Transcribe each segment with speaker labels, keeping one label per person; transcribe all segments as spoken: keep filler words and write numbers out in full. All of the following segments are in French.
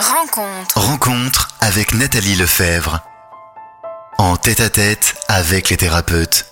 Speaker 1: Rencontre. Rencontre avec Nathalie Lefebvre. En tête-à-tête avec les thérapeutes.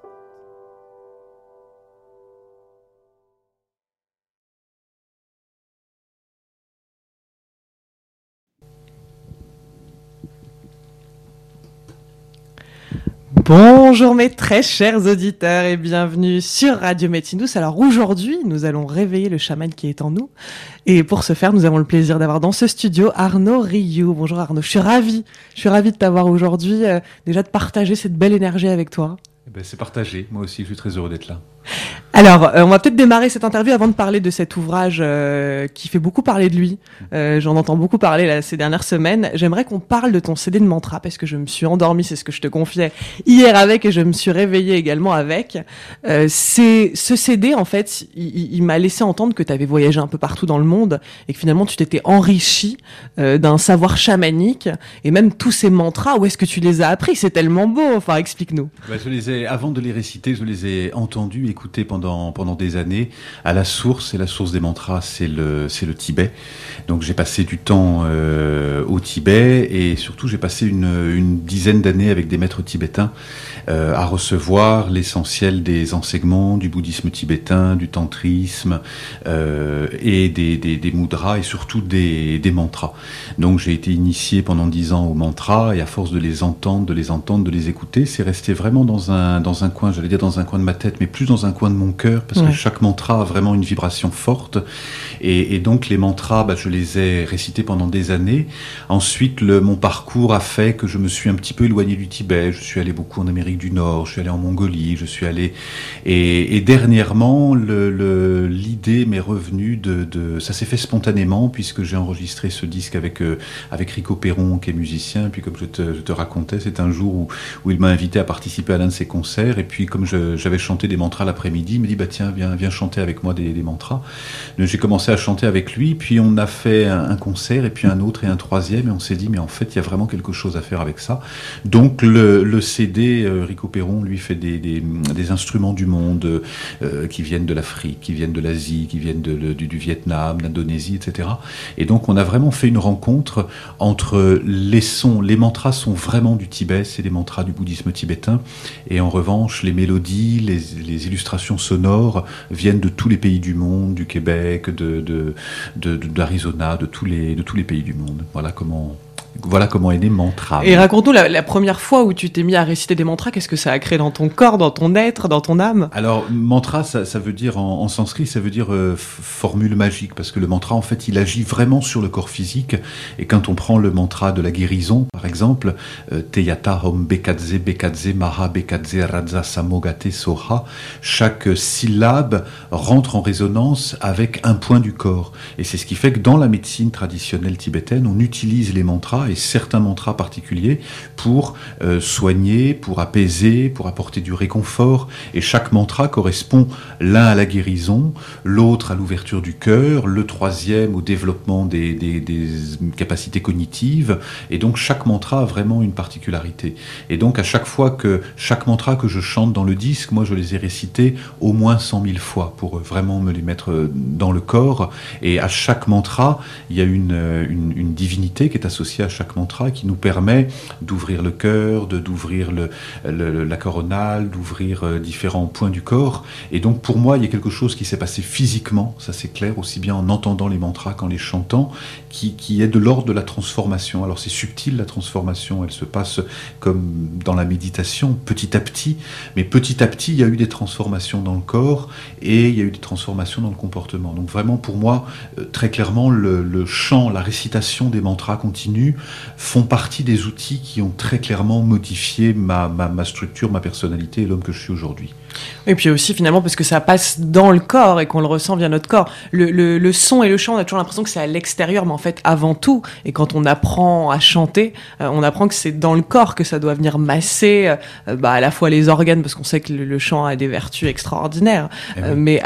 Speaker 2: Bonjour mes très chers auditeurs et bienvenue sur Radio Médecine Douce. Alors aujourd'hui, nous allons réveiller le chaman qui est en nous. Et pour ce faire, nous avons le plaisir d'avoir dans ce studio Arnaud Rioux. Bonjour Arnaud, je suis ravie, je suis ravie de t'avoir aujourd'hui, euh, déjà de partager cette belle énergie avec toi.
Speaker 3: Eh ben, c'est partagé, moi aussi je suis très heureux d'être là.
Speaker 2: Alors, euh, on va peut-être démarrer cette interview avant de parler de cet ouvrage euh, qui fait beaucoup parler de lui. Euh, j'en entends beaucoup parler là, ces dernières semaines. J'aimerais qu'on parle de ton C D de mantra parce que je me suis endormie, c'est ce que je te confiais hier avec, et je me suis réveillée également avec. Euh, c'est ce C D, en fait, il, il m'a laissé entendre que tu avais voyagé un peu partout dans le monde et que finalement tu t'étais enrichi euh, d'un savoir chamanique, et même tous ces mantras, où est-ce que tu les as appris? C'est tellement beau, enfin explique-nous.
Speaker 3: Bah, je les ai, avant de les réciter, je les ai entendus, écoutés pendant, pendant des années à la source. Et la source des mantras, c'est le, c'est le Tibet. Donc j'ai passé du temps euh, au Tibet, et surtout j'ai passé une, une dizaine d'années avec des maîtres tibétains euh, à recevoir l'essentiel des enseignements du bouddhisme tibétain, du tantrisme euh, et des, des, des mudras, et surtout des, des mantras. Donc j'ai été initié pendant dix ans aux mantras, et à force de les entendre, de les entendre, de les écouter, c'est resté vraiment dans un, dans un coin, j'allais dire dans un coin de ma tête, mais plus dans un coin de mon cœur, parce ouais. que chaque mantra a vraiment une vibration forte. Et, et donc les mantras, bah, je les ai récités pendant des années. Ensuite, le, mon parcours a fait que je me suis un petit peu éloigné du Tibet. Je suis allé beaucoup en Amérique du Nord, je suis allé en Mongolie, je suis allé... Et, et dernièrement, le, le, l'idée m'est revenue de, de... Ça s'est fait spontanément, puisque j'ai enregistré ce disque avec, euh, avec Rico Perron, qui est musicien. Et puis comme je te, je te racontais, c'est un jour où, où il m'a invité à participer à l'un de ses concerts. Et puis comme je, j'avais chanté des mantras l'après-midi, il me dit bah, « Tiens, viens, viens chanter avec moi des, des mantras ». J'ai commencé à chanter avec lui, puis on a fait un, un concert, et puis un autre, et un troisième, et on s'est dit, mais en fait, il y a vraiment quelque chose à faire avec ça. Donc, le, le C D, euh, Rico Perron, lui, fait des, des, des instruments du monde, euh, qui viennent de l'Afrique, qui viennent de l'Asie, qui viennent de, de, du, du Vietnam, l'Indonésie, et cetera. Et donc, on a vraiment fait une rencontre entre les sons, les mantras sont vraiment du Tibet, c'est des mantras du bouddhisme tibétain, et en revanche, les mélodies, les, les illustrations sonores viennent de tous les pays du monde, du Québec, de, de, de, de, d'Arizona, de tous les, de tous les pays du monde. Voilà comment, voilà comment est né Mantra.
Speaker 2: Et raconte-nous la, la première fois où tu t'es mis à réciter des mantras, qu'est-ce que ça a créé dans ton corps, dans ton être, dans ton âme?
Speaker 3: Alors, mantra, ça, ça veut dire, en, en sanskrit, ça veut dire euh, formule magique, parce que le mantra, en fait, il agit vraiment sur le corps physique. Et quand on prend le mantra de la guérison, par exemple, euh, Teyata Hom Bekadze Bekadze Maha Bekadze Radza Samogate Soha, chaque syllabe rentre en résonance avec un point du corps. Et c'est ce qui fait que dans la médecine traditionnelle tibétaine, on utilise les mantras, et certains mantras particuliers, pour euh, soigner, pour apaiser, pour apporter du réconfort. Et chaque mantra correspond l'un à la guérison, l'autre à l'ouverture du cœur, le troisième au développement des, des, des capacités cognitives. Et donc chaque mantra a vraiment une particularité. Et donc à chaque fois que, chaque mantra que je chante dans le disque, moi je les ai récités au moins cent mille fois pour vraiment me les mettre dans le corps. Et à chaque mantra, il y a une, une, une divinité qui est associée à chaque mantra, qui nous permet d'ouvrir le cœur, de, d'ouvrir le, le, la coronale, d'ouvrir euh, différents points du corps. Et donc pour moi, il y a quelque chose qui s'est passé physiquement, ça c'est clair, aussi bien en entendant les mantras qu'en les chantant, qui, qui est de l'ordre de la transformation. Alors c'est subtil, la transformation, elle se passe comme dans la méditation, petit à petit, mais petit à petit, il y a eu des transformations dans le corps, et il y a eu des transformations dans le comportement. Donc vraiment pour moi, euh, très clairement, le, le chant, la récitation des mantras continus font partie des outils qui ont très clairement modifié ma, ma, ma structure, ma personnalité et l'homme que je suis aujourd'hui.
Speaker 2: Et puis aussi finalement parce que ça passe dans le corps et qu'on le ressent via notre corps. Le, le, le son et le chant, on a toujours l'impression que c'est à l'extérieur, mais en fait avant tout, et quand on apprend à chanter, euh, on apprend que c'est dans le corps que ça doit venir masser euh, bah, à la fois les organes, parce qu'on sait que le, le chant a des vertus extraordinaires, euh, oui. mais à,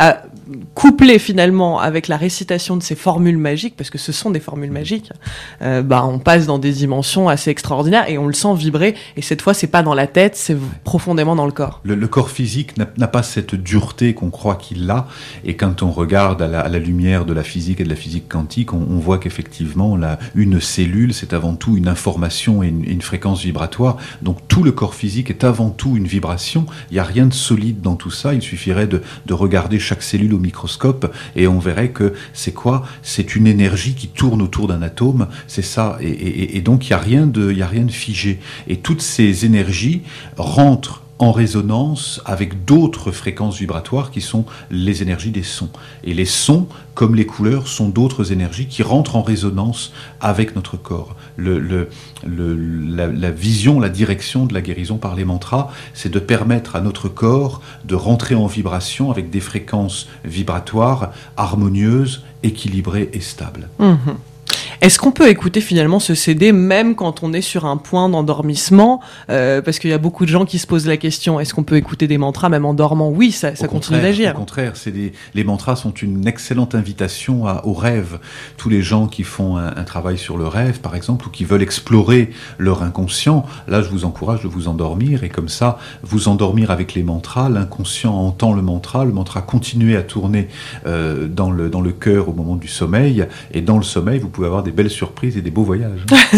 Speaker 2: couplé finalement avec la récitation de ces formules magiques, parce que ce sont des formules magiques, euh, bah, on passe dans des dimensions assez extraordinaires et on le sent vibrer. Et cette fois, c'est pas dans la tête, c'est profondément dans le corps.
Speaker 3: Le, le corps physique n'a, n'a pas cette dureté qu'on croit qu'il a. Et quand on regarde à la, à la lumière de la physique et de la physique quantique, on, on voit qu'effectivement, là, une cellule, c'est avant tout une information et une, une fréquence vibratoire. Donc tout le corps physique est avant tout une vibration. Il n'y a rien de solide dans tout ça. Il suffirait de, de regarder chaque cellule au microscope et on verrait que c'est quoi ? C'est une énergie qui tourne autour d'un atome. C'est ça. Et, et, et donc il n'y a rien de, il n'y a rien de figé. Et toutes ces énergies rentrent en résonance avec d'autres fréquences vibratoires qui sont les énergies des sons. Et les sons, comme les couleurs, sont d'autres énergies qui rentrent en résonance avec notre corps. Le, le, le, la, la vision, la direction de la guérison par les mantras, c'est de permettre à notre corps de rentrer en vibration avec des fréquences vibratoires harmonieuses, équilibrées et stables.
Speaker 2: Mmh. Est-ce qu'on peut écouter finalement ce C D même quand on est sur un point d'endormissement, euh, parce qu'il y a beaucoup de gens qui se posent la question, est-ce qu'on peut écouter des mantras même en dormant ? Oui, ça, ça continue d'agir.
Speaker 3: Au contraire, c'est des, les mantras sont une excellente invitation à, au rêve. Tous les gens qui font un, un travail sur le rêve, par exemple, ou qui veulent explorer leur inconscient, là je vous encourage de vous endormir, et comme ça, vous endormir avec les mantras, l'inconscient entend le mantra, le mantra continue à tourner euh, dans, le, dans le cœur au moment du sommeil, et dans le sommeil, vous pouvez avoir des belles surprises et des beaux voyages.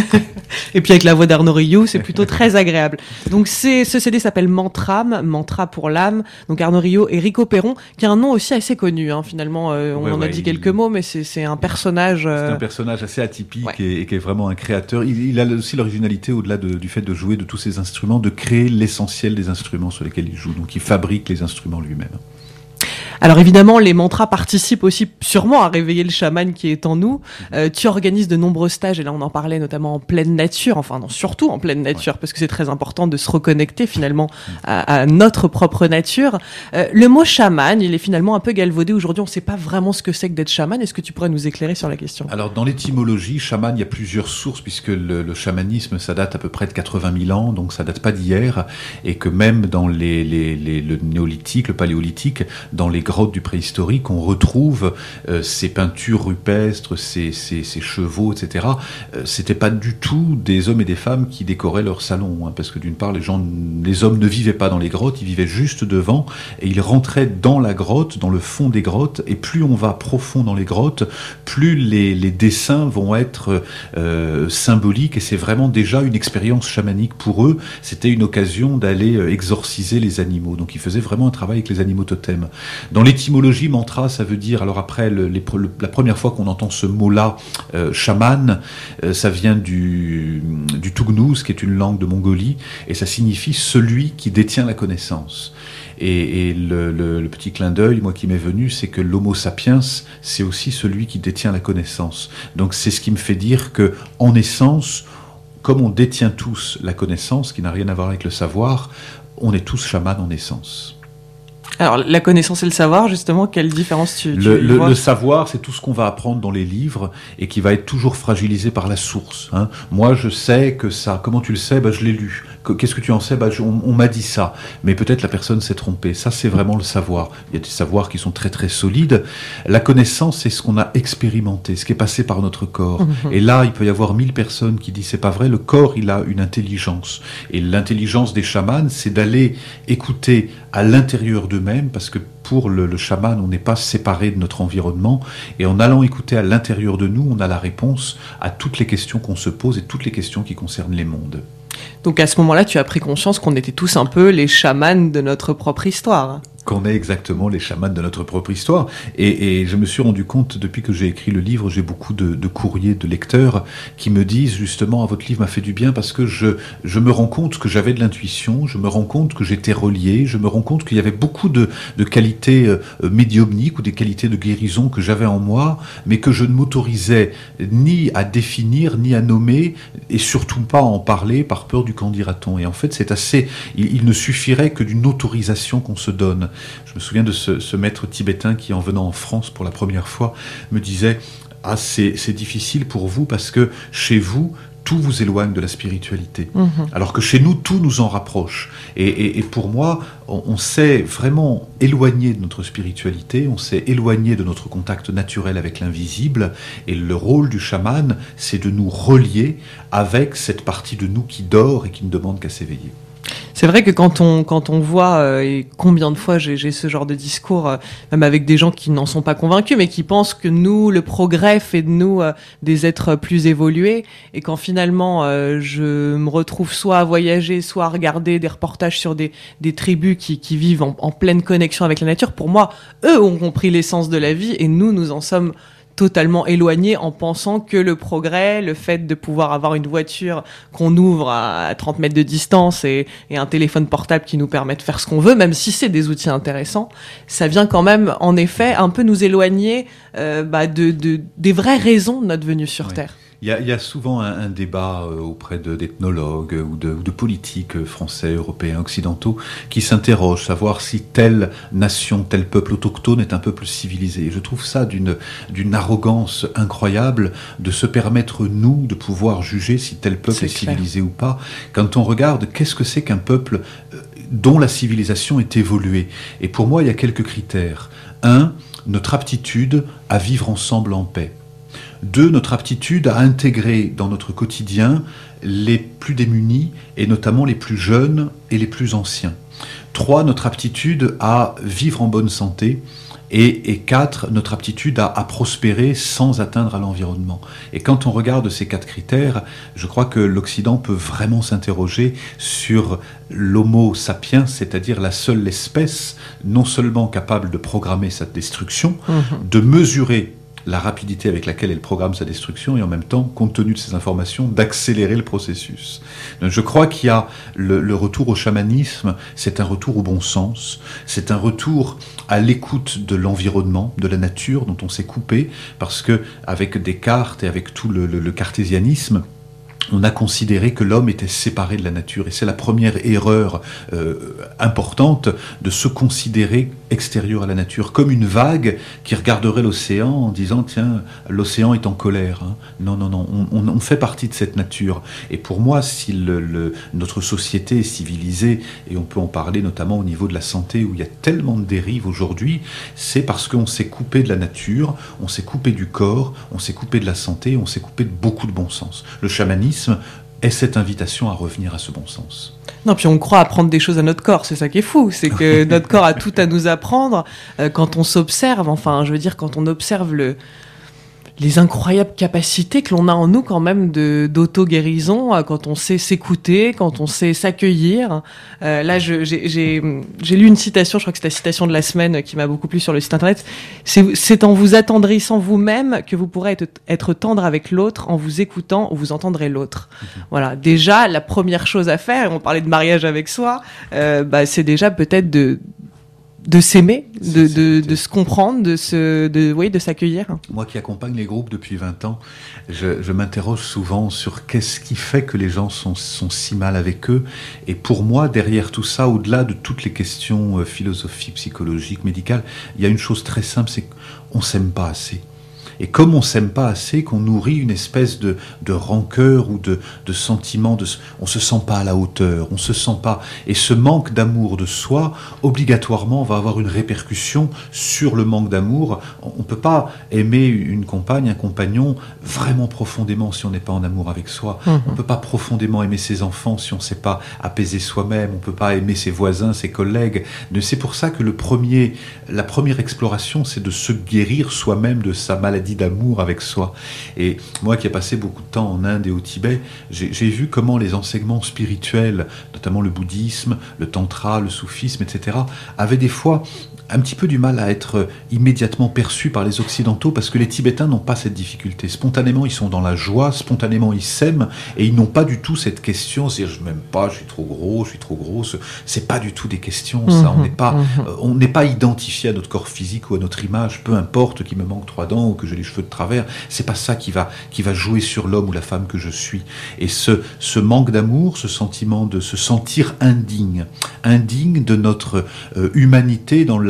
Speaker 2: Et puis avec la voix d'Arnaud Rioux, c'est plutôt très agréable. Donc c'est, ce C D s'appelle Mantram, Mantra pour l'âme. Donc Arnaud Rioux et Rico Perron, qui a un nom aussi assez connu. Hein, finalement, euh, on ouais, en ouais, a dit il... quelques mots, mais c'est, c'est un personnage... Euh...
Speaker 3: C'est un personnage assez atypique ouais. et, et qui est vraiment un créateur. Il, il a aussi l'originalité, au-delà de, du fait de jouer de tous ses instruments, de créer l'essentiel des instruments sur lesquels il joue. Donc il fabrique les instruments lui-même.
Speaker 2: Alors évidemment, les mantras participent aussi sûrement à réveiller le chaman qui est en nous. Euh, tu organises de nombreux stages, et là on en parlait notamment en pleine nature, enfin non, surtout en pleine nature, ouais. parce que c'est très important de se reconnecter finalement à, à notre propre nature. Euh, le mot chaman, il est finalement un peu galvaudé aujourd'hui, on ne sait pas vraiment ce que c'est que d'être chaman. Est-ce que tu pourrais nous éclairer sur la question ?
Speaker 3: Alors dans l'étymologie, chaman, il y a plusieurs sources, puisque le, le chamanisme, ça date à peu près de quatre-vingt mille ans, donc ça date pas d'hier, et que même dans les, les, les, le néolithique, le paléolithique, dans les grottes du préhistorique, on retrouve euh, ces peintures rupestres, ces, ces, ces chevaux, et cetera. Euh, c'était pas du tout des hommes et des femmes qui décoraient leur salon, hein, parce que d'une part, les gens, les hommes ne vivaient pas dans les grottes, ils vivaient juste devant, et ils rentraient dans la grotte, dans le fond des grottes, et plus on va profond dans les grottes, plus les, les dessins vont être euh, symboliques, et c'est vraiment déjà une expérience chamanique pour eux. C'était une occasion d'aller euh, exorciser les animaux. Donc ils faisaient vraiment un travail avec les animaux totems. Dans l'étymologie, mantra, ça veut dire, alors après, le, les, le, la première fois qu'on entend ce mot-là, euh, chaman, euh, ça vient du, du Tougnous, qui est une langue de Mongolie, et ça signifie celui qui détient la connaissance. Et, et le, le, le petit clin d'œil, moi, qui m'est venu, c'est que l'homo sapiens, c'est aussi celui qui détient la connaissance. Donc c'est ce qui me fait dire que, en essence, comme on détient tous la connaissance, qui n'a rien à voir avec le savoir, on est tous chamans en essence.
Speaker 2: Alors, la connaissance et le savoir, justement, quelle différence tu, tu
Speaker 3: le, le,
Speaker 2: vois ?
Speaker 3: Le savoir, c'est tout ce qu'on va apprendre dans les livres et qui va être toujours fragilisé par la source. Hein. Moi, je sais que ça... Comment tu le sais ? Bah, je l'ai lu. Qu'est-ce que tu en sais ? Bah, je, on, on m'a dit ça. Mais peut-être la personne s'est trompée. Ça, c'est vraiment le savoir. Il y a des savoirs qui sont très, très solides. La connaissance, c'est ce qu'on a expérimenté, ce qui est passé par notre corps. Mmh. Et là, il peut y avoir mille personnes qui disent c'est pas vrai. Le corps, il a une intelligence. Et l'intelligence des chamans, c'est d'aller écouter à l'intérieur d'eux-mêmes, parce que pour le, le chaman, on n'est pas séparé de notre environnement, et en allant écouter à l'intérieur de nous, on a la réponse à toutes les questions qu'on se pose et toutes les questions qui concernent les mondes.
Speaker 2: Donc à ce moment-là, tu as pris conscience qu'on était tous un peu les chamans de notre propre histoire.
Speaker 3: Qu'on est exactement les chamans de notre propre histoire. Et, et je me suis rendu compte, depuis que j'ai écrit le livre, j'ai beaucoup de, de courriers de lecteurs qui me disent justement, ah, votre livre m'a fait du bien parce que je, je me rends compte que j'avais de l'intuition, je me rends compte que j'étais relié, je me rends compte qu'il y avait beaucoup de, de qualités euh, médiumniques ou des qualités de guérison que j'avais en moi, mais que je ne m'autorisais ni à définir, ni à nommer, et surtout pas à en parler par peur du qu'en dira-t-on. Et en fait, c'est assez... Il, il ne suffirait que d'une autorisation qu'on se donne. Je me souviens de ce, ce maître tibétain qui, en venant en France pour la première fois, me disait « Ah, c'est, c'est difficile pour vous parce que chez vous, tout vous éloigne de la spiritualité.
Speaker 2: Mmh.
Speaker 3: Alors que chez nous, tout nous en rapproche. Et, et, et pour moi, on, on s'est vraiment éloigné de notre spiritualité, on s'est éloigné de notre contact naturel avec l'invisible. Et le rôle du chaman, c'est de nous relier avec cette partie de nous qui dort et qui ne demande qu'à s'éveiller.
Speaker 2: C'est vrai que quand on, quand on voit, euh, et combien de fois j'ai, j'ai ce genre de discours, euh, même avec des gens qui n'en sont pas convaincus, mais qui pensent que nous, le progrès fait de nous euh, des êtres plus évolués, et quand finalement euh, je me retrouve soit à voyager, soit à regarder des reportages sur des, des tribus qui, qui vivent en, en pleine connexion avec la nature, pour moi, eux ont compris l'essence de la vie, et nous, nous en sommes totalement éloigné en pensant que le progrès, le fait de pouvoir avoir une voiture qu'on ouvre à trente mètres de distance et, et un téléphone portable qui nous permet de faire ce qu'on veut, même si c'est des outils intéressants, ça vient quand même, en effet, un peu nous éloigner euh, bah, de, de, des vraies raisons de notre venue sur
Speaker 3: Oui.
Speaker 2: Terre.
Speaker 3: Il y a, il y a souvent un, un débat euh, auprès de, d'ethnologues ou de, ou de politiques français, européens, occidentaux, qui s'interrogent, savoir si telle nation, tel peuple autochtone est un peuple civilisé. Et je trouve ça d'une, d'une arrogance incroyable de se permettre, nous, de pouvoir juger si tel peuple
Speaker 2: C'est
Speaker 3: est
Speaker 2: clair.
Speaker 3: civilisé ou pas. Quand on regarde, qu'est-ce que c'est qu'un peuple euh, dont la civilisation est évoluée? Et pour moi, il y a quelques critères. Un, notre aptitude à vivre ensemble en paix. Deux, notre aptitude à intégrer dans notre quotidien les plus démunis, et notamment les plus jeunes et les plus anciens. Trois, notre aptitude à vivre en bonne santé. Et, et quatre, notre aptitude à, à prospérer sans atteindre à l'environnement. Et quand on regarde ces quatre critères, je crois que l'Occident peut vraiment s'interroger sur l'homo sapiens, c'est-à-dire la seule espèce non seulement capable de programmer sa destruction, mmh. de mesurer la rapidité avec laquelle elle programme sa destruction et en même temps, compte tenu de ces informations, d'accélérer le processus. Donc je crois qu'il y a le, le retour au chamanisme, c'est un retour au bon sens, c'est un retour à l'écoute de l'environnement, de la nature dont on s'est coupé, parce que avec Descartes et avec tout le, le, le cartésianisme, on a considéré que l'homme était séparé de la nature. Et c'est la première erreur euh, importante de se considérer extérieur à la nature, comme une vague qui regarderait l'océan en disant « Tiens, l'océan est en colère. Hein. » Non, non, non, on, on, on fait partie de cette nature. Et pour moi, si le, le, notre société est civilisée, et on peut en parler notamment au niveau de la santé, où il y a tellement de dérives aujourd'hui, c'est parce qu'on s'est coupé de la nature, on s'est coupé du corps, on s'est coupé de la santé, on s'est coupé de beaucoup de bon sens. Le chamanisme est cette invitation à revenir à ce bon sens.
Speaker 2: Non, puis on croit apprendre des choses à notre corps, c'est ça qui est fou, c'est que notre corps a tout à nous apprendre euh, quand on s'observe, enfin je veux dire quand on observe le, les incroyables capacités que l'on a en nous quand même de, d'auto-guérison, euh, quand on sait s'écouter, quand on sait s'accueillir. Euh, là, je, j'ai, j'ai, j'ai lu une citation, je crois que c'est la citation de la semaine qui m'a beaucoup plu sur le site internet. C'est, c'est en vous attendrissant vous-même que vous pourrez être, être tendre avec l'autre, en vous écoutant, vous entendrez l'autre. Mmh. Voilà. Déjà, la première chose à faire, on parlait de mariage avec soi, euh, bah, c'est déjà peut-être de, de s'aimer, de, de, de se comprendre, de, se, de, oui, de s'accueillir.
Speaker 3: Moi qui accompagne les groupes depuis vingt ans, je, je m'interroge souvent sur qu'est-ce qui fait que les gens sont, sont si mal avec eux. Et pour moi, derrière tout ça, au-delà de toutes les questions euh, philosophiques, psychologiques, médicales, il y a une chose très simple, c'est qu'on ne s'aime pas assez. Et comme on s'aime pas assez, qu'on nourrit une espèce de, de rancœur ou de, de sentiment, de, on se sent pas à la hauteur, on se sent pas. Et ce manque d'amour de soi, obligatoirement, va avoir une répercussion sur le manque d'amour. On peut pas aimer une compagne, un compagnon vraiment profondément si on n'est pas en amour avec soi. Mmh. On peut pas profondément aimer ses enfants si on sait pas apaiser soi-même. On peut pas aimer ses voisins, ses collègues. C'est pour ça que le premier, la première exploration, c'est de se guérir soi-même de sa maladie d'amour avec soi. Et moi qui ai passé beaucoup de temps en Inde et au Tibet, j'ai, j'ai vu comment les enseignements spirituels, notamment le bouddhisme, le tantra, le soufisme, et cetera, avaient des fois un petit peu du mal à être immédiatement perçus par les Occidentaux parce que les Tibétains n'ont pas cette difficulté. Spontanément, ils sont dans la joie, spontanément, ils s'aiment et ils n'ont pas du tout cette question, c'est je m'aime pas, je suis trop gros, je suis trop grosse. C'est pas du tout des questions, ça. Mmh, on n'est pas, mmh. euh, on n'est pas identifié à notre corps physique ou à notre image, peu importe qu'il me manque trois dents ou que j'ai les cheveux de travers. C'est pas ça qui va, qui va jouer sur l'homme ou la femme que je suis. Et ce, ce manque d'amour, ce sentiment de se sentir indigne, indigne de notre euh, humanité dans la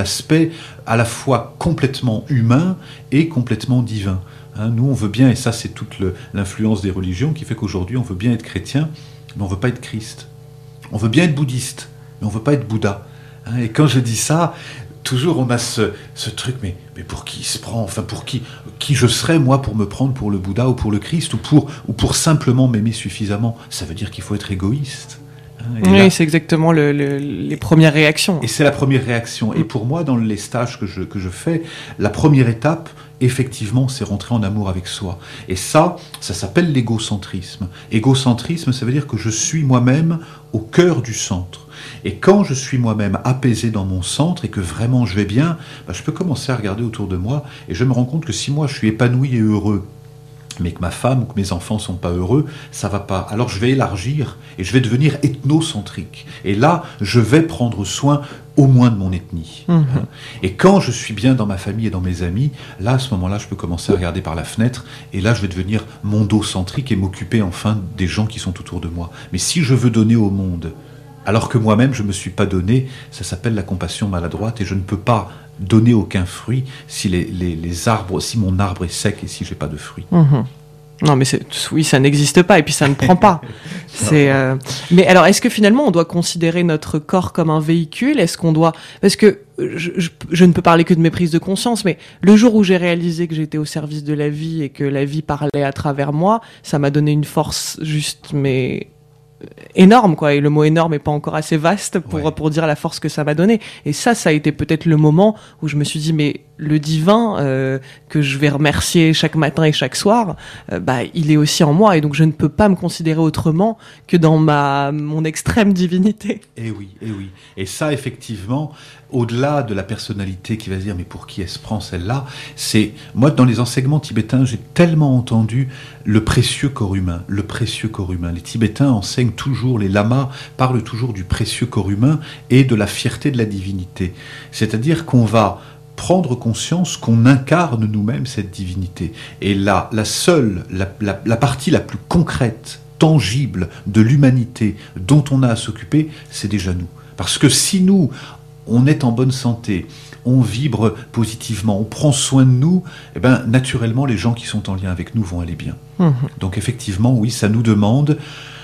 Speaker 3: l'aspect à la fois complètement humain et complètement divin. Hein, nous, on veut bien, et ça c'est toute le, l'influence des religions qui fait qu'aujourd'hui on veut bien être chrétien, mais on veut pas être Christ. On veut bien être bouddhiste, mais on veut pas être Bouddha. Hein, et quand je dis ça, toujours on a ce, ce truc, mais, mais pour qui il se prend, enfin pour qui, qui je serais moi pour me prendre pour le Bouddha ou pour le Christ, ou pour, ou pour simplement m'aimer suffisamment. Ça veut dire qu'il faut être égoïste. Hein,
Speaker 2: oui,
Speaker 3: là,
Speaker 2: c'est exactement le, le, les premières réactions.
Speaker 3: Et c'est la première réaction. Et pour moi, dans les stages que je, que je fais, la première étape, effectivement, c'est rentrer en amour avec soi. Et ça, ça s'appelle l'égocentrisme. Égocentrisme, ça veut dire que je suis moi-même au cœur du centre. Et quand je suis moi-même apaisé dans mon centre et que vraiment je vais bien, bah, je peux commencer à regarder autour de moi et je me rends compte que si moi je suis épanoui et heureux, mais que ma femme ou que mes enfants sont pas heureux, ça va pas. Alors je vais élargir et je vais devenir ethnocentrique. Et là, je vais prendre soin au moins de mon ethnie. Mmh. Et quand je suis bien dans ma famille et dans mes amis, là, à ce moment-là, je peux commencer à regarder par la fenêtre et là, je vais devenir mondocentrique et m'occuper enfin des gens qui sont autour de moi. Mais si je veux donner au monde, alors que moi-même, je ne me suis pas donné, ça s'appelle la compassion maladroite et je ne peux pas donner aucun fruit si les, les, les arbres, si mon arbre est sec et si j'ai pas de fruits.
Speaker 2: Mmh. Non, mais c'est, oui, ça n'existe pas et puis ça ne prend pas. C'est, euh... Mais alors, est-ce que finalement, on doit considérer notre corps comme un véhicule ? Est-ce qu'on doit... Parce que je, je, je ne peux parler que de mes prises de conscience, mais le jour où j'ai réalisé que j'étais au service de la vie et que la vie parlait à travers moi, ça m'a donné une force juste, mais... énorme, quoi, et le mot énorme est pas encore assez vaste pour, ouais. pour dire la force que ça m'a donné. Et ça, ça a été peut-être le moment où je me suis dit, mais le divin, euh, que je vais remercier chaque matin et chaque soir, euh, bah, il est aussi en moi, et donc je ne peux pas me considérer autrement que dans ma, mon extrême divinité.
Speaker 3: Et oui, et oui. Et ça, effectivement, au-delà de la personnalité qui va se dire, mais pour qui elle se prend celle-là, c'est, moi, dans les enseignements tibétains, j'ai tellement entendu le précieux corps humain, le précieux corps humain. Les Tibétains enseignent toujours, les lamas parlent toujours du précieux corps humain et de la fierté de la divinité. C'est-à-dire qu'on va prendre conscience qu'on incarne nous-mêmes cette divinité. Et là, la seule, la, la, la partie la plus concrète, tangible de l'humanité dont on a à s'occuper, c'est déjà nous. Parce que si nous, on est en bonne santé, on vibre positivement, on prend soin de nous, eh ben, naturellement, les gens qui sont en lien avec nous vont aller bien. Mmh. Donc effectivement, oui, ça nous demande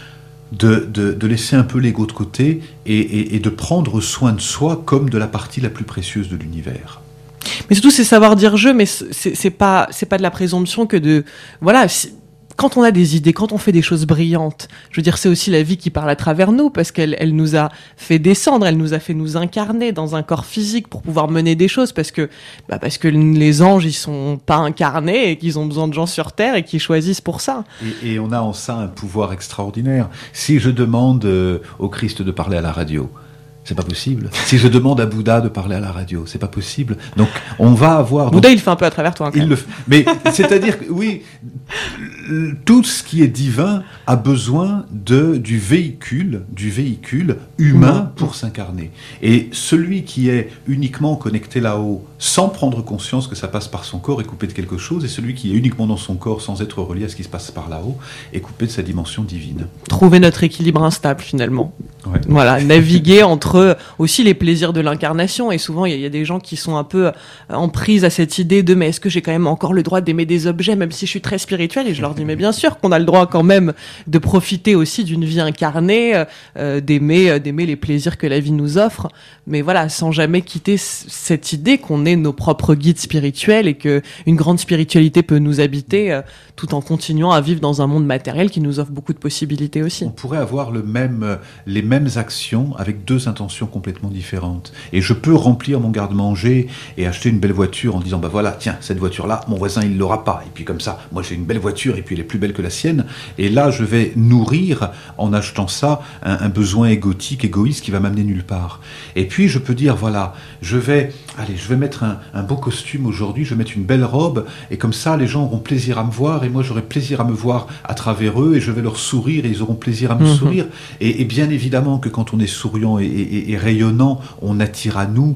Speaker 3: de, de, de laisser un peu l'ego de côté et, et, et de prendre soin de soi comme de la partie la plus précieuse de l'univers.
Speaker 2: Mais surtout, c'est savoir dire je, mais c'est, c'est pas, c'est pas de la présomption que de, voilà, quand on a des idées, quand on fait des choses brillantes, je veux dire, c'est aussi la vie qui parle à travers nous, parce qu'elle elle nous a fait descendre, elle nous a fait nous incarner dans un corps physique pour pouvoir mener des choses, parce que, bah parce que les anges, ils sont pas incarnés et qu'ils ont besoin de gens sur Terre et qu'ils choisissent pour ça.
Speaker 3: Et, et on a en ça un pouvoir extraordinaire. Si je demande euh, au Christ de parler à la radio, c'est pas possible. Si je demande à Bouddha de parler à la radio, c'est pas possible. Donc, on va avoir...
Speaker 2: Bouddha, donc, il le fait un peu à travers toi. Hein,
Speaker 3: il le fait. Mais c'est-à-dire que, oui, tout ce qui est divin a besoin de, du véhicule, du véhicule humain mmh. pour s'incarner. Et celui qui est uniquement connecté là-haut, sans prendre conscience que ça passe par son corps, est coupé de quelque chose. Et celui qui est uniquement dans son corps, sans être relié à ce qui se passe par là-haut, est coupé de sa dimension divine.
Speaker 2: Trouver notre équilibre instable, finalement.
Speaker 3: Ouais.
Speaker 2: Voilà, naviguer entre aussi les plaisirs de l'incarnation, et souvent il y, y a des gens qui sont un peu en prise à cette idée de mais est-ce que j'ai quand même encore le droit d'aimer des objets même si je suis très spirituel, et je leur dis mais bien sûr qu'on a le droit quand même de profiter aussi d'une vie incarnée, euh, d'aimer, d'aimer les plaisirs que la vie nous offre, mais voilà, sans jamais quitter c- cette idée qu'on est nos propres guides spirituels et que une grande spiritualité peut nous habiter euh, tout en continuant à vivre dans un monde matériel qui nous offre beaucoup de possibilités aussi.
Speaker 3: On pourrait avoir le même, les mêmes actions avec deux intentions complètement différentes. Et je peux remplir mon garde-manger et acheter une belle voiture en disant, bah voilà, tiens, cette voiture-là, mon voisin, il l'aura pas. Et puis comme ça, moi j'ai une belle voiture et puis elle est plus belle que la sienne. Et là, je vais nourrir, en achetant ça, un, un besoin égotique, égoïste qui va m'amener nulle part. Et puis je peux dire, voilà, je vais, allez, je vais mettre un, un beau costume aujourd'hui, je vais mettre une belle robe, et comme ça, les gens auront plaisir à me voir, et moi j'aurai plaisir à me voir à travers eux, et je vais leur sourire, et ils auront plaisir à me mmh. sourire. Et, et bien évidemment que quand on est souriant et, et, et rayonnant, on attire à nous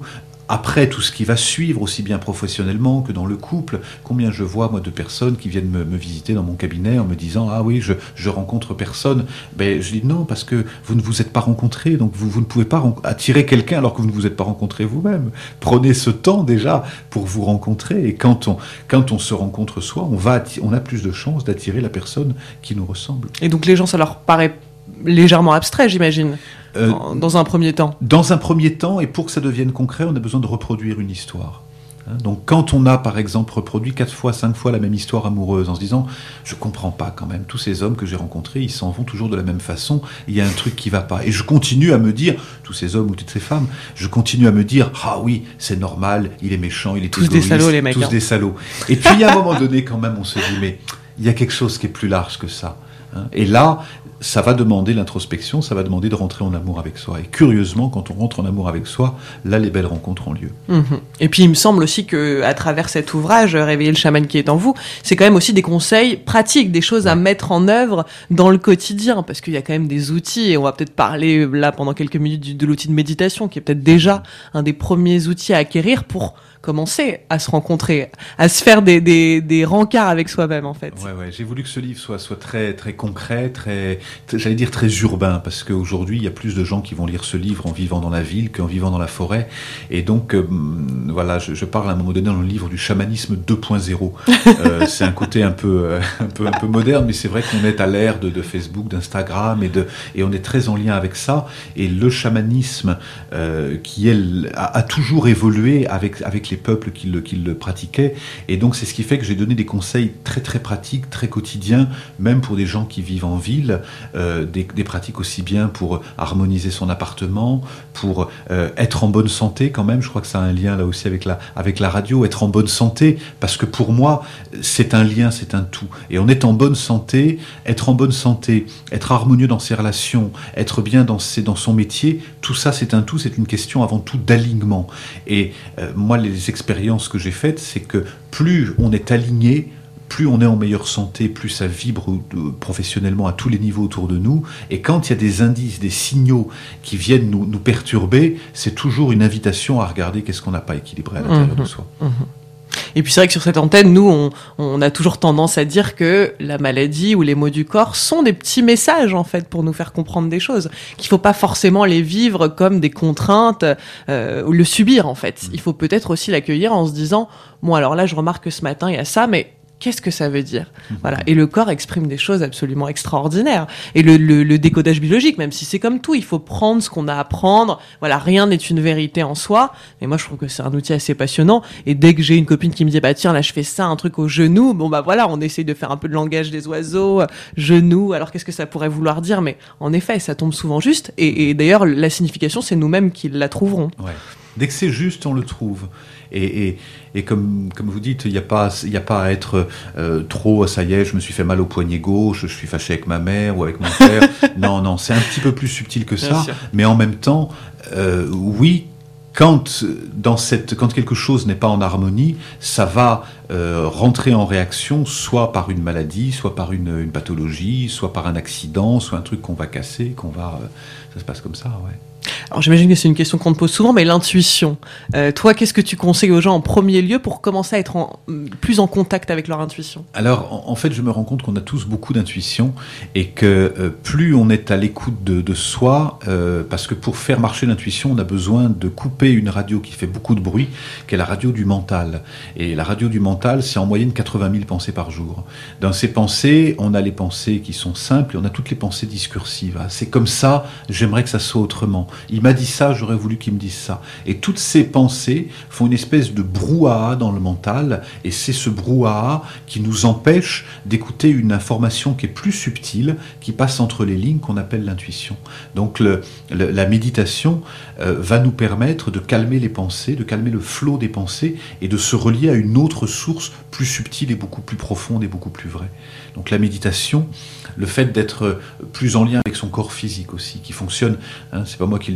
Speaker 3: après tout ce qui va suivre, aussi bien professionnellement que dans le couple, combien je vois moi de personnes qui viennent me, me visiter dans mon cabinet en me disant ah oui je, je rencontre personne, ben je dis non parce que vous ne vous êtes pas rencontrés, donc vous, vous ne pouvez pas ren- attirer quelqu'un alors que vous ne vous êtes pas rencontrés vous-même. Prenez ce temps déjà pour vous rencontrer, et quand on, quand on se rencontre soi, on, va atti- on a plus de chances d'attirer la personne qui nous ressemble.
Speaker 2: Et donc les gens, ça leur paraît légèrement abstrait, j'imagine, euh, dans, dans un premier temps.
Speaker 3: Dans un premier temps, et pour que ça devienne concret, on a besoin de reproduire une histoire. Donc quand on a par exemple reproduit quatre fois, cinq fois la même histoire amoureuse en se disant je comprends pas quand même, tous ces hommes que j'ai rencontrés ils s'en vont toujours de la même façon, il y a un truc qui va pas, et je continue à me dire, tous ces hommes ou toutes ces femmes, je continue à me dire ah oui c'est normal, il est méchant, il est
Speaker 2: tous
Speaker 3: égoïste,
Speaker 2: des salauds les mecs,
Speaker 3: tous
Speaker 2: hein.
Speaker 3: des salauds, et puis à un moment donné quand même on se dit mais il y a quelque chose qui est plus large que ça, hein. Et là ça va demander l'introspection, ça va demander de rentrer en amour avec soi. Et curieusement, quand on rentre en amour avec soi, là, les belles rencontres ont lieu.
Speaker 2: Mmh. Et puis, il me semble aussi que, à travers cet ouvrage, Réveiller le chaman qui est en vous, c'est quand même aussi des conseils pratiques, des choses ouais. à mettre en œuvre dans le quotidien, parce qu'il y a quand même des outils, et on va peut-être parler là pendant quelques minutes de l'outil de méditation, qui est peut-être déjà un des premiers outils à acquérir pour commencer à se rencontrer, à se faire des, des, des rencarts avec soi-même, en fait.
Speaker 3: Ouais, ouais. J'ai voulu que ce livre soit, soit très, très concret, très, très, j'allais dire très urbain, parce qu'aujourd'hui, il y a plus de gens qui vont lire ce livre en vivant dans la ville qu'en vivant dans la forêt. Et donc, euh, voilà, je, je parle à un moment donné dans le livre du chamanisme deux point zéro. Euh, c'est un côté un peu, euh, un peu, un peu moderne, mais c'est vrai qu'on est à l'ère de, de Facebook, d'Instagram, et, de, et on est très en lien avec ça. Et le chamanisme, euh, qui elle, a, a toujours évolué avec, avec les peuples qui le, qui le pratiquaient, et donc c'est ce qui fait que j'ai donné des conseils très très pratiques, très quotidiens, même pour des gens qui vivent en ville, euh, des, des pratiques aussi bien pour harmoniser son appartement, pour euh, être en bonne santé quand même, je crois que ça a un lien là aussi avec la, avec la radio, être en bonne santé, parce que pour moi c'est un lien, c'est un tout, et on est en bonne santé, être en bonne santé, être harmonieux dans ses relations, être bien dans, ses, dans son métier, tout ça c'est un tout, c'est une question avant tout d'alignement, et euh, moi les expériences que j'ai faites, c'est que plus on est aligné, plus on est en meilleure santé, plus ça vibre professionnellement à tous les niveaux autour de nous, et quand il y a des indices, des signaux qui viennent nous, nous perturber, c'est toujours une invitation à regarder qu'est-ce qu'on n'a pas équilibré à l'intérieur mmh, de soi. Mmh.
Speaker 2: Et puis c'est vrai que sur cette antenne, nous, on, on a toujours tendance à dire que la maladie ou les maux du corps sont des petits messages, en fait, pour nous faire comprendre des choses. Qu'il faut pas forcément les vivre comme des contraintes, euh, ou le subir, en fait. Il faut peut-être aussi l'accueillir en se disant, bon, alors là, je remarque que ce matin, il y a ça, mais qu'est-ce que ça veut dire ? Voilà. Et le corps exprime des choses absolument extraordinaires. Et le, le, le décodage biologique, même si c'est comme tout, il faut prendre ce qu'on a à prendre. Voilà, rien n'est une vérité en soi. Mais moi, je trouve que c'est un outil assez passionnant. Et dès que j'ai une copine qui me dit, bah tiens, là, je fais ça, un truc au genou, bon bah voilà, on essaye de faire un peu de langage des oiseaux, genou. Alors qu'est-ce que ça pourrait vouloir dire ? Mais en effet, ça tombe souvent juste. Et, et d'ailleurs, la signification, c'est nous-mêmes qui la trouverons.
Speaker 3: Ouais. Dès que c'est juste, on le trouve. Et, et, et comme, comme vous dites, il n'y a pas, il n'y a pas à être euh, trop, ça y est, je me suis fait mal au poignet gauche, je suis fâché avec ma mère ou avec mon père. Non, non, c'est un petit peu plus subtil que ça. Mais en même temps, euh, oui, quand, dans cette, quand quelque chose n'est pas en harmonie, ça va euh, rentrer en réaction, soit par une maladie, soit par une, une pathologie, soit par un accident, soit un truc qu'on va casser, qu'on va, euh, ça se passe comme ça, ouais.
Speaker 2: Alors j'imagine que c'est une question qu'on te pose souvent, mais l'intuition. Euh, toi, qu'est-ce que tu conseilles aux gens en premier lieu pour commencer à être en, plus en contact avec leur intuition ?
Speaker 3: Alors, en, en fait, je me rends compte qu'on a tous beaucoup d'intuition et que euh, plus on est à l'écoute de, de soi, euh, parce que pour faire marcher l'intuition, on a besoin de couper une radio qui fait beaucoup de bruit, qui est la radio du mental. Et la radio du mental, c'est en moyenne quatre-vingt mille pensées par jour. Dans ces pensées, on a les pensées qui sont simples et on a toutes les pensées discursives. C'est comme ça, j'aimerais que ça soit autrement. Il m'a dit ça, j'aurais voulu qu'il me dise ça. Et toutes ces pensées font une espèce de brouhaha dans le mental, et c'est ce brouhaha qui nous empêche d'écouter une information qui est plus subtile, qui passe entre les lignes, qu'on appelle l'intuition. Donc le, le, la méditation euh, va nous permettre de calmer les pensées, de calmer le flot des pensées, et de se relier à une autre source plus subtile et beaucoup plus profonde et beaucoup plus vraie. Donc la méditation, le fait d'être plus en lien avec son corps physique aussi, qui fonctionne, hein, c'est pas moi qui le dis,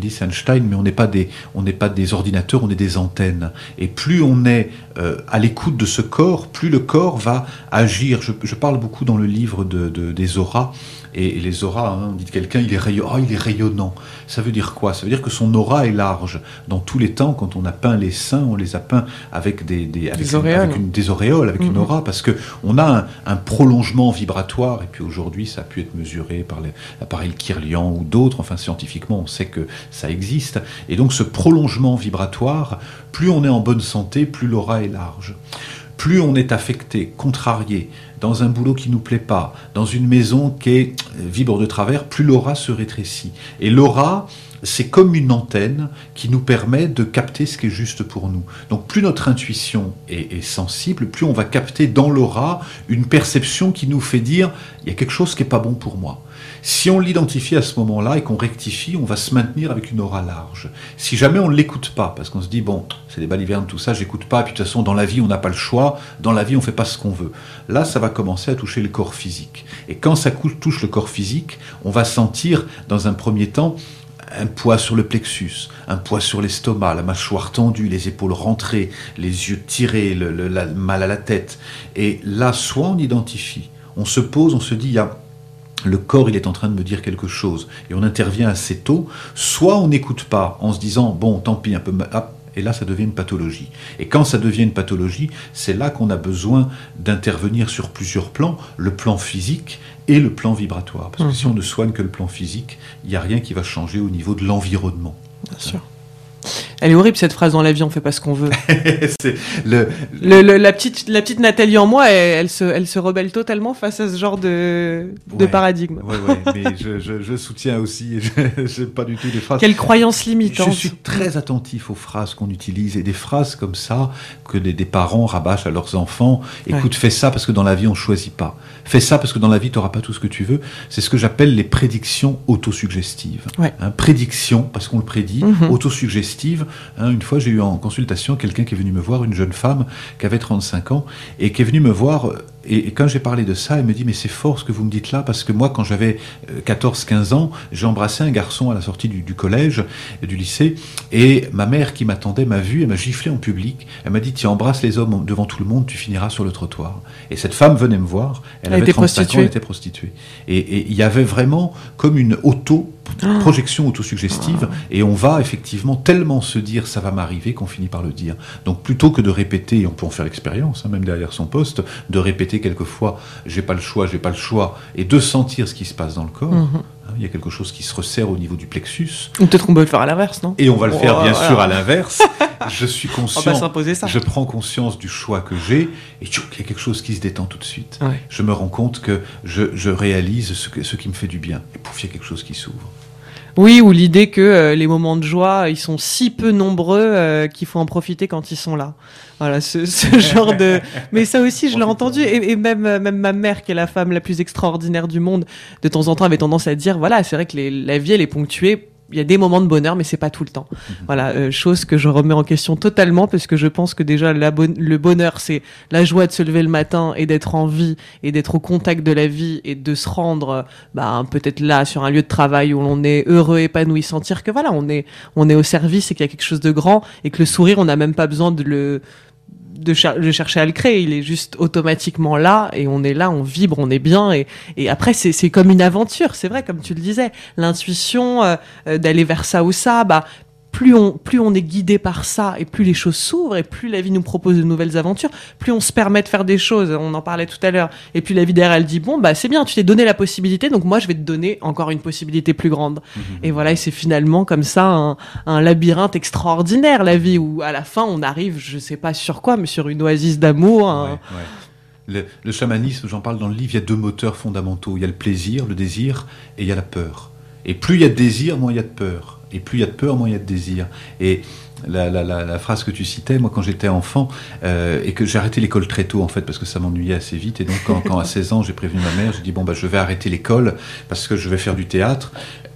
Speaker 3: dit c'est Einstein, mais on n'est pas des, on n'est pas des ordinateurs, on est des antennes. Et plus on est euh, à l'écoute de ce corps, plus le corps va agir. Je, je parle beaucoup dans le livre de, de, des auras. Et, et les auras, hein, on dit de quelqu'un, il est, rayon... oh, il est rayonnant. Ça veut dire quoi? Ça veut dire que son aura est large. Dans tous les temps, quand on a peint les seins, on les a peints avec des, des, avec
Speaker 2: des
Speaker 3: une,
Speaker 2: auréoles,
Speaker 3: avec une, des auréoles, avec mmh. une aura, parce qu'on a un, un prolongement vibratoire. Et puis aujourd'hui, ça a pu être mesuré par les, l'appareil Kirlian ou d'autres. Enfin, scientifiquement, on sait que ça existe. Et donc, ce prolongement vibratoire, plus on est en bonne santé, plus l'aura est large. Plus on est affecté, contrarié, dans un boulot qui ne nous plaît pas, dans une maison qui est, vibre de travers, plus l'aura se rétrécit. Et l'aura, c'est comme une antenne qui nous permet de capter ce qui est juste pour nous. Donc plus notre intuition est, est sensible, plus on va capter dans l'aura une perception qui nous fait dire « il y a quelque chose qui n'est pas bon pour moi ». Si on l'identifie à ce moment-là et qu'on rectifie, on va se maintenir avec une aura large. Si jamais on ne l'écoute pas, parce qu'on se dit, bon, c'est des balivernes, tout ça, j'écoute pas, puis de toute façon, dans la vie, on n'a pas le choix, dans la vie, on fait pas ce qu'on veut. Là, ça va commencer à toucher le corps physique. Et quand ça touche le corps physique, on va sentir, dans un premier temps, un poids sur le plexus, un poids sur l'estomac, la mâchoire tendue, les épaules rentrées, les yeux tirés, le, le, le mal à la tête. Et là, soit on identifie, on se pose, on se dit, il y a... le corps, il est en train de me dire quelque chose, et on intervient assez tôt, soit on n'écoute pas en se disant, bon, tant pis, un peu... Ah, et là, ça devient une pathologie. Et quand ça devient une pathologie, c'est là qu'on a besoin d'intervenir sur plusieurs plans, le plan physique et le plan vibratoire. Parce que mmh. si on ne soigne que le plan physique, il n'y a rien qui va changer au niveau de l'environnement.
Speaker 2: Bien sûr. Elle est horrible cette phrase, dans la vie on fait pas ce qu'on veut.
Speaker 3: c'est le...
Speaker 2: Le, le, la, petite, la petite Nathalie en moi, elle, elle, se, elle se rebelle totalement face à ce genre de, de
Speaker 3: ouais,
Speaker 2: paradigme.
Speaker 3: Oui, ouais, mais je, je, je soutiens aussi, je n'ai pas du tout des phrases.
Speaker 2: Quelle croyance limitante.
Speaker 3: Je suis très attentif aux phrases qu'on utilise, et des phrases comme ça que des, des parents rabâchent à leurs enfants. Écoute, ouais. fais ça parce que dans la vie on choisit pas. Fais ça parce que dans la vie tu n'auras pas tout ce que tu veux. C'est ce que j'appelle les prédictions autosuggestives.
Speaker 2: Ouais.
Speaker 3: Hein, prédiction, parce qu'on le prédit, mm-hmm. autosuggestive. Hein, une fois, j'ai eu en consultation quelqu'un qui est venu me voir, une jeune femme qui avait trente-cinq ans, et qui est venue me voir, et, et quand j'ai parlé de ça, elle me dit, mais c'est fort ce que vous me dites là, parce que moi, quand j'avais quatorze quinze ans, j'ai embrassé un garçon à la sortie du, du collège, du lycée, et ma mère qui m'attendait m'a vu, elle m'a giflé en public, elle m'a dit, tu embrasses les hommes devant tout le monde, tu finiras sur le trottoir. Et cette femme venait me voir, elle, elle avait trente-cinq ans, elle était prostituée. Et il y avait vraiment comme une auto projection autosuggestive, oh. et on va effectivement tellement se dire ça va m'arriver qu'on finit par le dire. Donc plutôt que de répéter, on peut en faire l'expérience, hein, même derrière son poste, de répéter quelquefois j'ai pas le choix, j'ai pas le choix, et de sentir ce qui se passe dans le corps. Mm-hmm. Hein, il y a quelque chose qui se resserre au niveau du plexus.
Speaker 2: Ou peut-être qu'on peut le faire à l'inverse, non?
Speaker 3: Et on va le faire
Speaker 2: oh,
Speaker 3: bien
Speaker 2: voilà.
Speaker 3: sûr à l'inverse. Je suis conscient,
Speaker 2: on va s'imposer ça.
Speaker 3: Je prends conscience du choix que j'ai, et tchouk, il y a quelque chose qui se détend tout de suite.
Speaker 2: Ouais.
Speaker 3: Je me rends compte que je, je réalise ce, que, ce qui me fait du bien, et pouf, il y a quelque chose qui s'ouvre.
Speaker 2: Oui, ou l'idée que euh, les moments de joie, ils sont si peu nombreux euh, qu'il faut en profiter quand ils sont là. Voilà, ce, ce genre de... Mais ça aussi, je l'ai entendu, et, et même, même ma mère, qui est la femme la plus extraordinaire du monde, de temps en temps avait tendance à dire, voilà, c'est vrai que les, la vie, elle est ponctuée. Il y a des moments de bonheur, mais c'est pas tout le temps. Mmh. Voilà, euh, chose que je remets en question totalement, parce que je pense que déjà la bon- le bonheur, c'est la joie de se lever le matin et d'être en vie et d'être au contact de la vie et de se rendre, bah, peut-être là sur un lieu de travail où l'on est heureux, épanoui, sentir que voilà, on est on est au service et qu'il y a quelque chose de grand, et que le sourire, on n'a même pas besoin de le de, cher- de chercher à le créer, il est juste automatiquement là, et on est là, on vibre, on est bien, et, et après c'est, c'est comme une aventure, c'est vrai, comme tu le disais, l'intuition euh, d'aller vers ça ou ça, bah plus on, plus on est guidé par ça, et plus les choses s'ouvrent, et plus la vie nous propose de nouvelles aventures, plus on se permet de faire des choses, on en parlait tout à l'heure, et puis la vie derrière, elle dit, bon, bah, c'est bien, tu t'es donné la possibilité, donc moi, je vais te donner encore une possibilité plus grande. Mmh. Et voilà, et c'est finalement comme ça un, un labyrinthe extraordinaire, la vie, où à la fin, on arrive, je sais pas sur quoi, mais sur une oasis d'amour. Un...
Speaker 3: Ouais, ouais. Le, le chamanisme, j'en parle dans le livre, il y a deux moteurs fondamentaux. Il y a le plaisir, le désir, et il y a la peur. Et plus il y a de désir, moins il y a de peur. Et plus il y a de peur, moins il y a de désir. Et la, la, la, la phrase que tu citais, moi quand j'étais enfant, euh, et que j'ai arrêté l'école très tôt en fait, parce que ça m'ennuyait assez vite, et donc quand, quand à seize ans j'ai prévenu ma mère, j'ai dit bon bah je vais arrêter l'école parce que je vais faire du théâtre.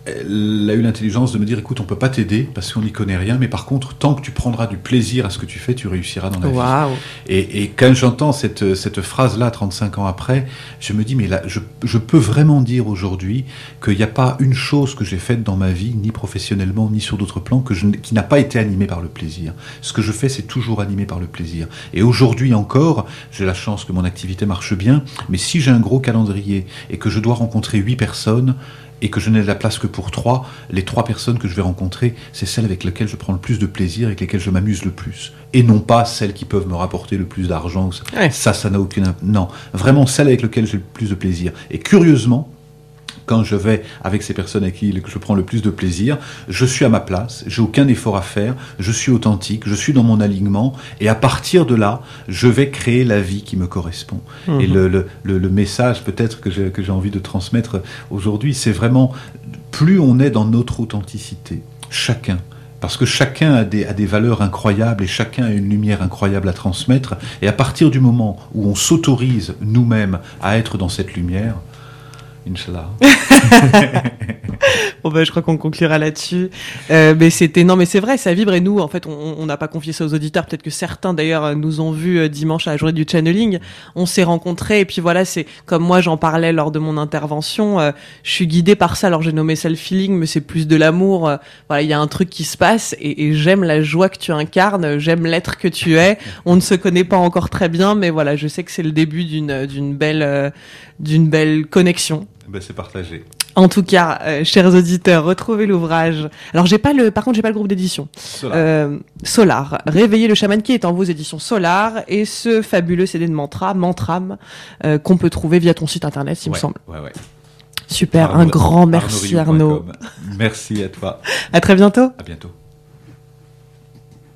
Speaker 3: elle a eu l'intelligence de me dire, écoute, on peut pas t'aider parce qu'on n'y connaît rien, mais par contre, tant que tu prendras du plaisir à ce que tu fais, tu réussiras dans la
Speaker 2: Wow.
Speaker 3: vie. Et, et quand j'entends cette, cette phrase-là, trente-cinq ans après, je me dis, mais là, je, je peux vraiment dire aujourd'hui qu'il n'y a pas une chose que j'ai faite dans ma vie, ni professionnellement, ni sur d'autres plans, que je, qui n'a pas été animée par le plaisir. Ce que je fais, c'est toujours animé par le plaisir. Et aujourd'hui encore, j'ai la chance que mon activité marche bien, mais si j'ai un gros calendrier et que je dois rencontrer huit personnes, et que je n'ai de la place que pour trois, les trois personnes que je vais rencontrer, c'est celles avec lesquelles je prends le plus de plaisir et avec lesquelles je m'amuse le plus. Et non pas celles qui peuvent me rapporter le plus d'argent.
Speaker 2: Ouais.
Speaker 3: Ça, ça n'a aucune... Non, vraiment celles avec lesquelles j'ai le plus de plaisir. Et curieusement, quand je vais avec ces personnes avec qui je prends le plus de plaisir, je suis à ma place, j'ai aucun effort à faire, je suis authentique, je suis dans mon alignement, et à partir de là, je vais créer la vie qui me correspond. Mmh. Et le, le, le, le message peut-être que j'ai, que j'ai envie de transmettre aujourd'hui, c'est vraiment, plus on est dans notre authenticité, chacun, parce que chacun a des, a des valeurs incroyables et chacun a une lumière incroyable à transmettre, et à partir du moment où on s'autorise nous-mêmes à être dans cette lumière, Inch'Allah.
Speaker 2: Bon ben, je crois qu'on conclura là-dessus. Euh, mais c'était non, mais c'est vrai, ça vibre et nous, en fait, on n'a pas confié ça aux auditeurs. Peut-être que certains, d'ailleurs, nous ont vus dimanche à la journée du channeling. On s'est rencontrés et puis voilà, c'est comme moi, j'en parlais lors de mon intervention. Euh, je suis guidée par ça. Alors j'ai nommé ça le feeling, mais c'est plus de l'amour. Euh, voilà, il y a un truc qui se passe et, et j'aime la joie que tu incarnes. J'aime l'être que tu es. On ne se connaît pas encore très bien, mais voilà, je sais que c'est le début d'une d'une belle euh, d'une belle connexion.
Speaker 3: Ben, c'est partagé.
Speaker 2: En tout cas, euh, chers auditeurs, retrouvez l'ouvrage. Alors, j'ai pas le, par contre, j'ai pas le groupe d'édition.
Speaker 3: Solar.
Speaker 2: Euh, Solar. Réveiller le chaman, qui est en vos éditions Solar, et ce fabuleux C D de Mantra, Mantram, euh, qu'on peut trouver via ton site internet, il
Speaker 3: ouais,
Speaker 2: me semble.
Speaker 3: Ouais, ouais.
Speaker 2: Super.
Speaker 3: Arnaud,
Speaker 2: un grand merci, Arnaud.
Speaker 3: Merci à toi.
Speaker 2: À très bientôt.
Speaker 3: À bientôt.